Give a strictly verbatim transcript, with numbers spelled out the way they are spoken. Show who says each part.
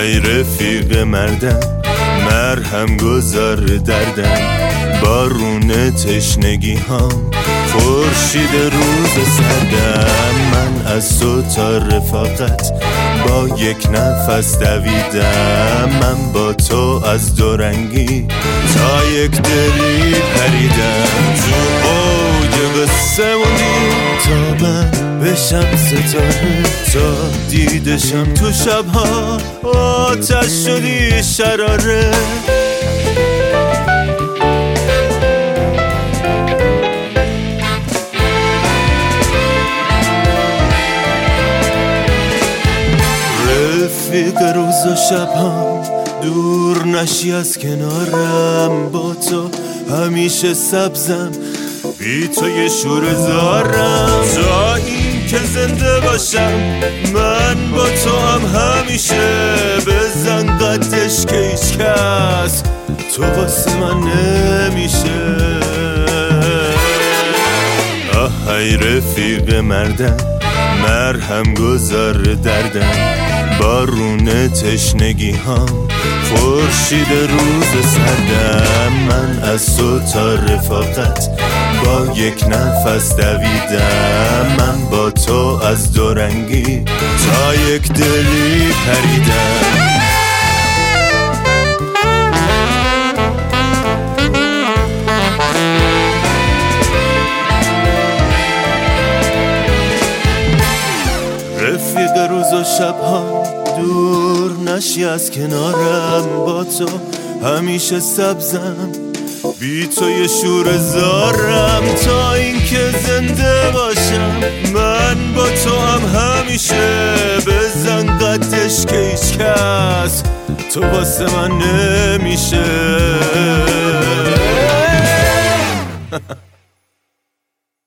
Speaker 1: ای رفیق مردم مرهم گذار دردم، بارون تشنگی هم خورشید روز سردم. من از تو تا رفاقت با یک نفس دویدم، من با تو از دورنگی تا یک دلی پریدم. تو اوج قصه موندی تا من بشم ستاره، تا دیدشم تو شبها آتش شدی شراره. رفیق روز و شبها دور نشی از کنارم، با تو همیشه سبزم بی تو یه شور زارم. تا این که زنده باشم من با تو هم همیشه، بزن قدش که هیچ کس تو واسه من نمیشه. آه ای رفیق مردم مرهم گذار دردم، بارون تشنگی هم خورشید روز سردم. من از تو تا رفاقت با یک نفس دویدم، من با تو از دورنگی تا یک دلی پریدم. رفیق روز و شبها دور نشی از کنارم، با تو همیشه سبزم بی تو یه شور زارم. تا این که زنده باشم من با تو هم همیشه، بزن قدش که هیچ کس تو واسه من نمیشه.